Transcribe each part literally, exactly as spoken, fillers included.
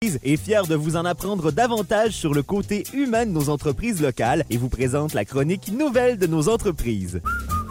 est fier de vous en apprendre davantage sur le côté humain de nos entreprises locales et vous présente la chronique Nouvelles de nos entreprises.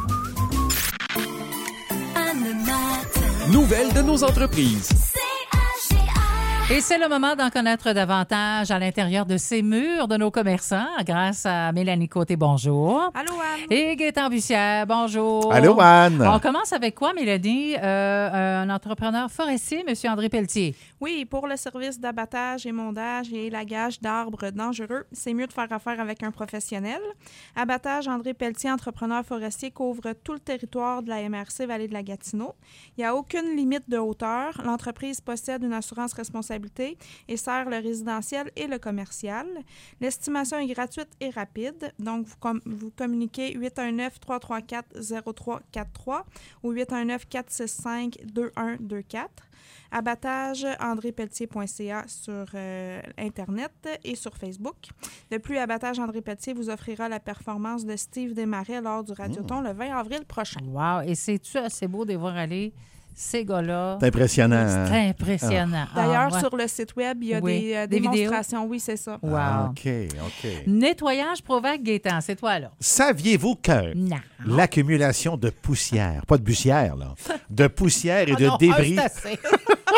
Nouvelles de nos entreprises. Et c'est le moment d'en connaître davantage à l'intérieur de ces murs de nos commerçants grâce à Mélanie Côté, bonjour. Allô, Anne. Et Gaétan Bussière, bonjour. Allô, Anne. On commence avec quoi, Mélanie? Euh, un entrepreneur forestier, M. André Pelletier. Oui, pour le service d'abattage, émondage et élagage d'arbres dangereux, c'est mieux de faire affaire avec un professionnel. Abattage André Pelletier, entrepreneur forestier, couvre tout le territoire de la M R C Vallée de la Gatineau. Il n'y a aucune limite de hauteur. L'entreprise possède une assurance responsabilité et sert le résidentiel et le commercial. L'estimation est gratuite et rapide, donc vous, com- vous communiquez huit un neuf, trois trois quatre, zéro trois quatre trois ou huit un neuf, quatre six cinq, deux un deux quatre. Abattage andré pelletier point c a sur euh, Internet et sur Facebook. De plus, Abattage André Pelletier vous offrira la performance de Steve Desmarais lors du Radioton mmh. le vingt avril prochain. Wow! Et c'est-tu assez beau de voir aller ces gars-là? C'est impressionnant. C'est hein? impressionnant. Ah. D'ailleurs, ah, ouais. sur le site web, il y a oui. des, euh, des démonstrations. Vidéos? Oui, c'est ça. Wow. Ah, OK, OK. Nettoyage Provac Gaétan, c'est toi, là. Saviez-vous que non. l'accumulation de poussière, pas de bussière, là, de poussière et oh de non, débris ah, c'est assez.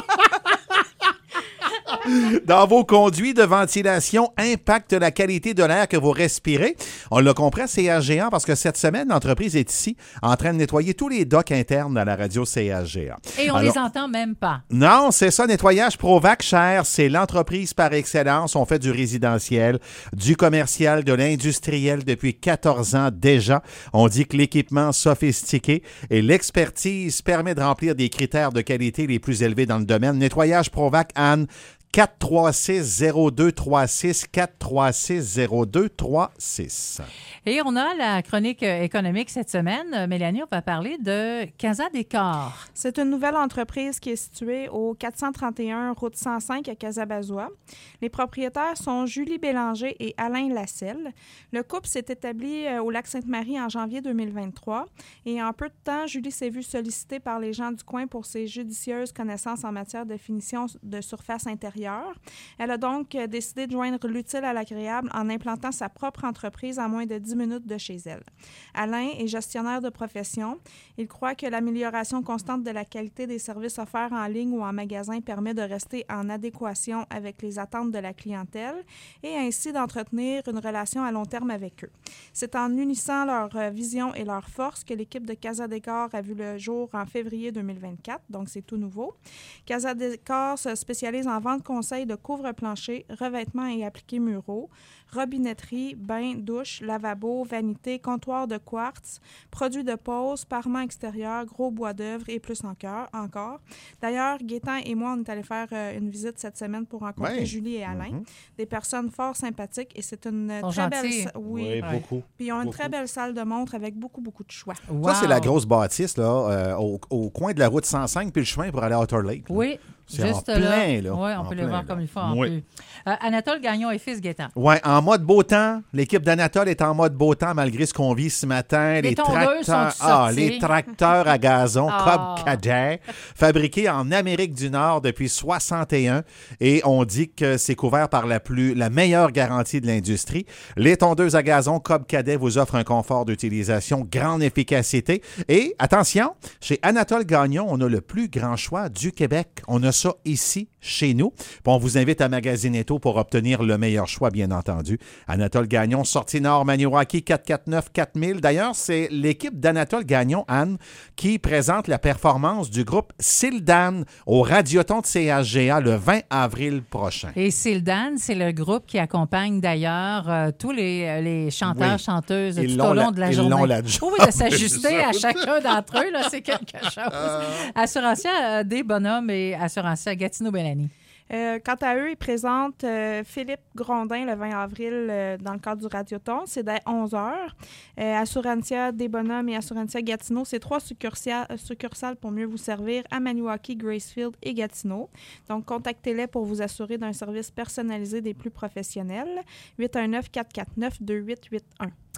dans vos conduits de ventilation impacte la qualité de l'air que vous respirez? On l'a compris à C H G A parce que cette semaine, l'entreprise est ici en train de nettoyer tous les docks internes à la radio C H G A. Et on Alors, les entend même pas. Non, c'est ça, Nettoyage Provac, cher. C'est l'entreprise par excellence. On fait du résidentiel, du commercial, de l'industriel depuis quatorze ans déjà. On dit que l'équipement sophistiqué et l'expertise permet de remplir des critères de qualité les plus élevés dans le domaine. Nettoyage Provac, Anne, quatre trois six zéro deux trois six, quatre trois six zéro deux trois six. Et on a la chronique économique cette semaine. Mélanie, on va parler de Casa Décor. C'est une nouvelle entreprise qui est située au quatre cent trente et un route cent cinq à Casabazois. Les propriétaires sont Julie Bélanger et Alain Lasselle. Le couple s'est établi au Lac-Sainte-Marie en janvier deux mille vingt-trois et en peu de temps, Julie s'est vue sollicitée par les gens du coin pour ses judicieuses connaissances en matière de finition de surface intérieure. Elle a donc décidé de joindre l'utile à l'agréable en implantant sa propre entreprise à moins de dix minutes de chez elle. Alain est gestionnaire de profession. Il croit que l'amélioration constante de la qualité des services offerts en ligne ou en magasin permet de rester en adéquation avec les attentes de la clientèle et ainsi d'entretenir une relation à long terme avec eux. C'est en unissant leur vision et leur force que l'équipe de Casa Décor a vu le jour en février deux mille vingt-quatre, donc c'est tout nouveau. Casa Décor se spécialise en vente conseil de couvre-plancher, revêtements et appliqués muraux, robinetterie, bain, douche, lavabo, vanité, comptoir de quartz, produits de pose, parements extérieurs, gros bois d'œuvre et plus encore. D'ailleurs, Gaétan et moi, on est allés faire euh, une visite cette semaine pour rencontrer ouais. Julie et Alain. Mm-hmm. Des personnes fort sympathiques et c'est une Sont très gentils. belle... Oui, oui beaucoup. Puis ils ont une beaucoup. très belle salle de montre avec beaucoup, beaucoup de choix. Wow. Ça, c'est la grosse bâtisse là, euh, au, au coin de la route cent cinq puis le chemin pour aller à Otter Lake. Là. Oui. C'est juste en plein, là. Oui, on en peut plein, les voir là. comme il faut en oui. plus. Euh, Anatole Gagnon et fils Gaétan. Oui, en mode beau temps. L'équipe d'Anatole est en mode beau temps malgré ce qu'on vit ce matin. Les, les tracteurs, sont ah, les tracteurs à gazon oh. Cobb Cadet, fabriqués en Amérique du Nord depuis soixante et un. Et on dit que c'est couvert par la, plus, la meilleure garantie de l'industrie. Les tondeuses à gazon Cobb Cadet vous offrent un confort d'utilisation, grande efficacité. Et attention, chez Anatole Gagnon, on a le plus grand choix du Québec. On a ça ici, chez nous. Puis on vous invite à magasiner tôt pour obtenir le meilleur choix, bien entendu. Anatole Gagnon, Sortie Nord, Maniwaki, quatre cent quarante-neuf quatre mille. D'ailleurs, c'est l'équipe d'Anatole Gagnon, Anne, qui présente la performance du groupe Sildan au Radioton de C H G A le vingt avril prochain. Et Sildan, c'est le groupe qui accompagne d'ailleurs euh, tous les, les chanteurs, oui. chanteuses Ils tout au long la, de la ils journée. L'ont la job. Oui, de s'ajuster à chacun d'entre eux, là, c'est quelque chose. Assurancière euh, des bonhommes et assurancière Gatineau-Bellani. Euh, quant à eux, ils présentent euh, Philippe Grondin le vingt avril euh, dans le cadre du Radioton. C'est dès onze heures. Euh, Assurantia des Bonhommes et Assurantia Gatineau, c'est trois succursales, succursales pour mieux vous servir à Maniwaki, Gracefield et Gatineau. Donc, contactez-les pour vous assurer d'un service personnalisé des plus professionnels. huit un neuf, quatre quatre neuf, deux huit huit un.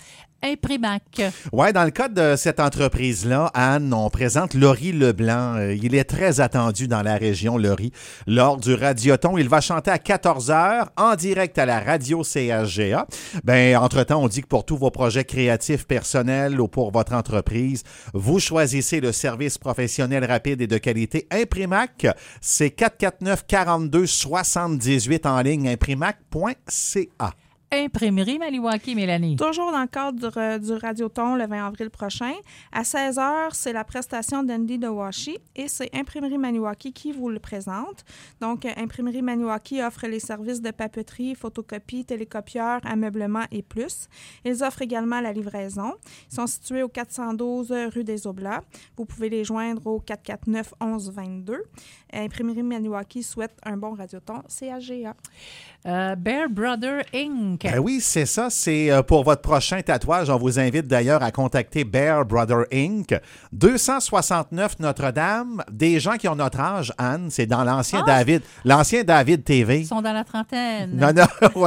Imprimac. Oui, dans le cas de cette entreprise-là, Anne, on présente Laurie Leblanc. Euh, il est très attendu dans la région, Laurie. Lors du Radioton, il va chanter à quatorze heures en direct à la radio C H G A. Ben, entre-temps, on dit que pour tous vos projets créatifs personnels ou pour votre entreprise, vous choisissez le service professionnel rapide et de qualité Imprimac. C'est quatre cent quarante-neuf quarante-deux soixante-dix-huit en ligne, imprimac point c a. Imprimerie Maniwaki, Mélanie. Toujours dans le cadre du, euh, du Radioton le vingt avril prochain. À seize heures, c'est la prestation d'Andy de Washi et c'est Imprimerie Maniwaki qui vous le présente. Donc, euh, Imprimerie Maniwaki offre les services de papeterie, photocopie, télécopieur, ameublement et plus. Ils offrent également la livraison. Ils sont situés au quatre cent douze rue des Oblats. Vous pouvez les joindre au quatre cent quarante-neuf onze vingt-deux. Imprimerie Maniwaki souhaite un bon Radioton C H G A. Euh, Bear Brother Incorporated. Ben oui, c'est ça. C'est euh, pour votre prochain tatouage. On vous invite d'ailleurs à contacter Bear Brother Incorporated. deux cent soixante-neuf Notre-Dame. Des gens qui ont notre âge, Anne. C'est dans l'ancien Ah! David. L'ancien David T V. Ils sont dans la trentaine. Non, non. Ouais,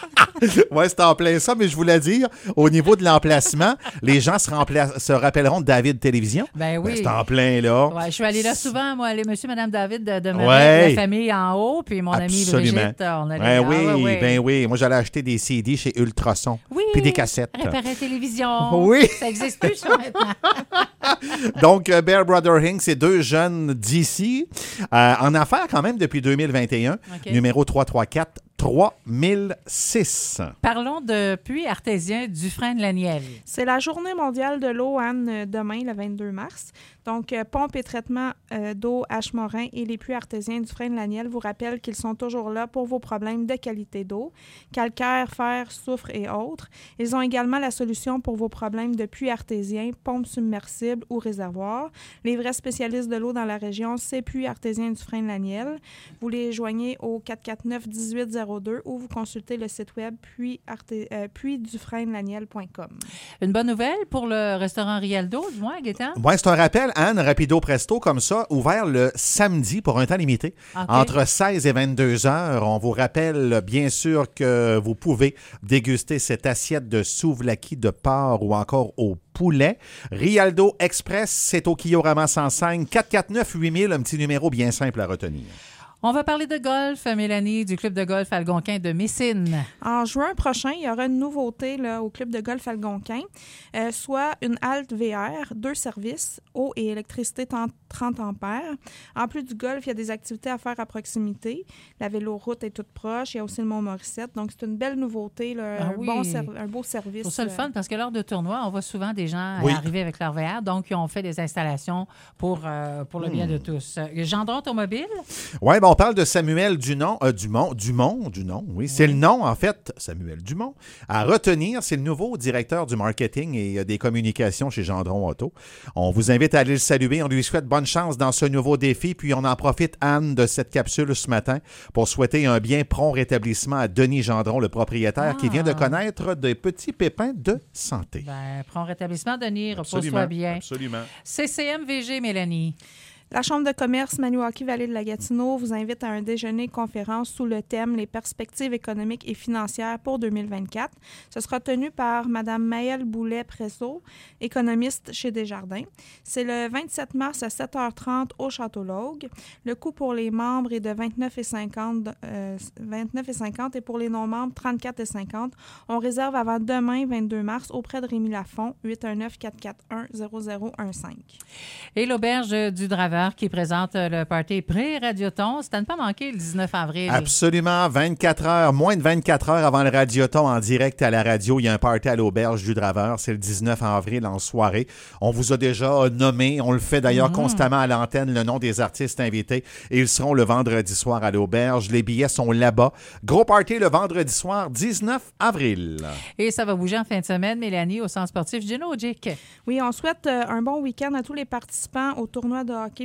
ouais, c'est en plein ça, mais je voulais dire, au niveau de l'emplacement, les gens se, rempla- se rappelleront de David Télévision. Ben oui. Ben, c'est en plein là. Ouais, je suis allée là souvent, moi, les monsieur et madame David de, de Ouais. la famille en haut, puis mon amie Absolument. Brigitte, on allait Ben là. oui, Ah, ouais, ouais. ben oui. Moi, j'allais acheter des C D chez Ultrason. Oui. Puis des cassettes. Réparer télévision. Oui. Ça n'existe plus, ça, maintenant. Donc, euh, Bear Brother Incorporated, c'est deux jeunes d'ici, euh, en affaires quand même depuis deux mille vingt et un, OK. numéro trois cent trente-quatre trois mille six. Parlons de puits artésien Dufresne-Laniel. C'est la journée mondiale de l'eau, Anne, euh, demain, le vingt-deux mars. Donc, euh, pompe et traitement euh, d'eau H-Morin et les puits artésiens Dufresne-Laniel vous rappellent qu'ils sont toujours là pour vos problèmes de qualité d'eau, calcaire, fer, soufre et autres. Ils ont également la solution pour vos problèmes de puits artésiens, pompes submersibles ou réservoirs. Les vrais spécialistes de l'eau dans la région, c'est puits artésiens Dufresne-Laniel. Vous les joignez au quatre cent quarante-neuf dix-huit zéro deux ou vous consultez le site web puits arté- euh, puits dufresne laniel point com. Une bonne nouvelle pour le restaurant Rialdo, du moins, Gaétan? Oui, c'est un rappel, Anne, rapido presto, comme ça, ouvert le samedi pour un temps limité, OK. entre seize et vingt-deux heures. On vous rappelle bien sûr que vous pouvez déguster cette assiette de souvlaki de porc ou encore au poulet. Rialdo Express, c'est au Kiorama cent cinq, quatre cent quarante-neuf huit mille, un petit numéro bien simple à retenir. On va parler de golf, Mélanie, du club de golf Algonquin de Messine. En juin prochain, il y aura une nouveauté là, au club de golf Algonquin, euh, soit une halte V R, deux services, eau et électricité trente ampères. En plus du golf, il y a des activités à faire à proximité. La véloroute est toute proche. Il y a aussi le Mont-Morissette. Donc, c'est une belle nouveauté, là, Ah un, oui. bon ser- un beau service. C'est ça le euh, fun parce que lors de tournois, on voit souvent des gens Oui. arriver avec leur V R. Donc, ils ont fait des installations pour, euh, pour le bien de tous. Euh, Gendron Automobile, Oui, ben on parle de Samuel Dunon, euh, Dumont, Dumont, Dunon, oui, c'est le nom, en fait, Samuel Dumont. À retenir, c'est le nouveau directeur du marketing et euh, des communications chez Gendron Auto. On vous invite à aller le saluer. On lui souhaite bonne chance dans ce nouveau défi. Puis on en profite, Anne, de cette capsule ce matin pour souhaiter un bien prompt rétablissement à Denis Gendron, le propriétaire, Ah. qui vient de connaître des petits pépins de santé. ben, prends rétablissement, Denis, repose-toi Absolument, bien. absolument. C C M V G, Mélanie. La Chambre de commerce Maniwaki-Vallée de la Gatineau vous invite à un déjeuner-conférence sous le thème « Les perspectives économiques et financières pour deux mille vingt-quatre ». Ce sera tenu par Mme Maëlle Boulet-Presso, économiste chez Desjardins. C'est le vingt-sept mars à sept heures trente au Château-Laugue. Le coût pour les membres est de vingt-neuf cinquante euh, vingt-neuf cinquante et pour les non-membres, trente-quatre cinquante. On réserve avant demain, vingt-deux mars, auprès de Rémi Lafont, huit un neuf, quatre quatre un, zéro zéro un cinq. Et l'Auberge du Draveur qui présente le party pré-radioton. C'est à ne pas manquer le dix-neuf avril. Absolument, vingt-quatre heures, moins de vingt-quatre heures avant le radioton en direct à la radio. Il y a un party à l'Auberge du Draveur. C'est le dix-neuf avril en soirée. On vous a déjà nommé, on le fait d'ailleurs Mmh. constamment à l'antenne, le nom des artistes invités. Et ils seront le vendredi soir à l'Auberge. Les billets sont là-bas. Gros party le vendredi soir, dix-neuf avril. Et ça va bouger en fin de semaine, Mélanie, au centre sportif Gino Gic. Oui, on souhaite euh, un bon week-end à tous les participants au tournoi de hockey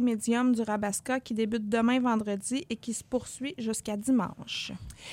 médium du Rabasca qui débute demain vendredi et qui se poursuit jusqu'à dimanche.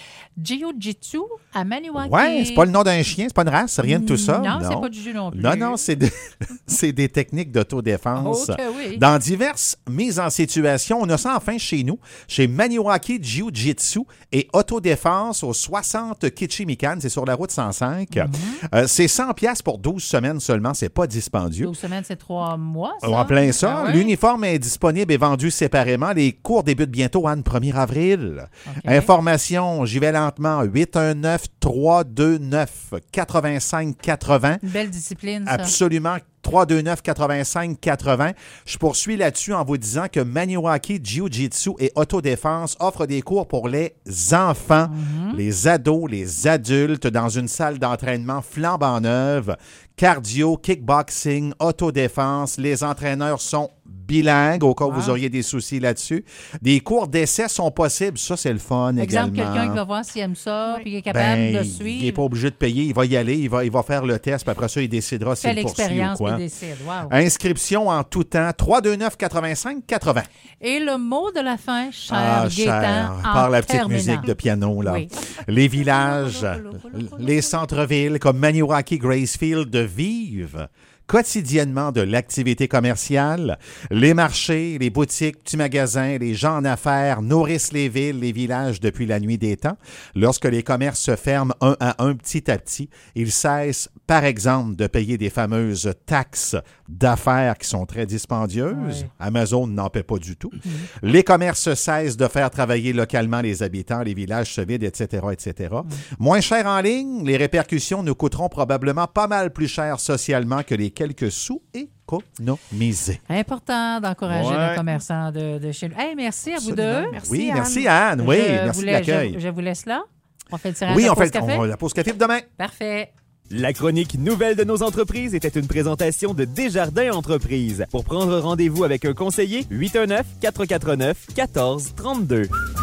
Jiu-Jitsu à Maniwaki. Oui, c'est pas le nom d'un chien, c'est pas une race, rien de tout ça. Non, non. c'est pas du jus non plus. Non, non, c'est, de, c'est des techniques d'autodéfense. Ok, oui. Dans diverses mises en situation, on a ça enfin chez nous, chez Maniwaki Jiu-Jitsu et autodéfense au soixante Kichimikan, c'est sur la route cent cinq. Mm-hmm. Euh, c'est cent dollars pour douze semaines seulement, c'est pas dispendieux. douze semaines, c'est trois mois, ça? En plein ça. Ah ouais? L'uniforme est disponible et vendu séparément. Les cours débutent bientôt, Anne, premier avril. Okay. Information, j'y vais lentement, huit un neuf, trois deux neuf, huit cinq quatre zéro. Une belle discipline, ça. Absolument. trois deux neuf, huit cinq quatre zéro. Je poursuis là-dessus en vous disant que Maniwaki Jiu-Jitsu et Autodéfense offrent des cours pour les enfants, mm-hmm. les ados, les adultes dans une salle d'entraînement flambant neuve. Cardio, kickboxing, autodéfense. Les entraîneurs sont bilingues, au cas où wow. vous auriez des soucis là-dessus. Des cours d'essai sont possibles. Ça, c'est le fun Exemple, également. quelqu'un qui va voir s'il aime ça, oui. puis il est capable ben, de suivre. Il n'est pas obligé de payer. Il va y aller, il va, il va faire le test, puis après ça, il décidera s'il poursuit ou quoi. Décide. Wow. Inscription en tout temps, trois deux neuf, huit cinq quatre zéro. Et le mot de la fin, cher ah, Gaétan, par la petite terminant. musique de piano, là. Oui. Les villages, les centres-villes comme Maniwaki, Gracefield vivent quotidiennement de l'activité commerciale. Les marchés, les boutiques, petits magasins, les gens en affaires nourrissent les villes, les villages depuis la nuit des temps. Lorsque les commerces se ferment un à un, petit à petit, ils cessent, par exemple, de payer des fameuses taxes d'affaires qui sont très dispendieuses. Oui. Amazon n'en paie pas du tout. Mmh. Les commerces cessent de faire travailler localement les habitants, les villages se vident, et cetera, et cetera. Mmh. Moins cher en ligne, les répercussions nous coûteront probablement pas mal plus cher socialement que les quelques sous économisés. Important d'encourager ouais. les commerçants de, de chez nous. Hey, merci à vous Absolument. deux. Merci, oui, Anne. merci Anne. Oui, je merci voulais, de l'accueil. Je, je vous laisse là. On fait le tirage oui, de la on pause fait café? on, la pause café demain. Parfait. La chronique nouvelle de nos entreprises était une présentation de Desjardins Entreprises. Pour prendre rendez-vous avec un conseiller, huit un neuf, quatre quatre neuf, un quatre trois deux.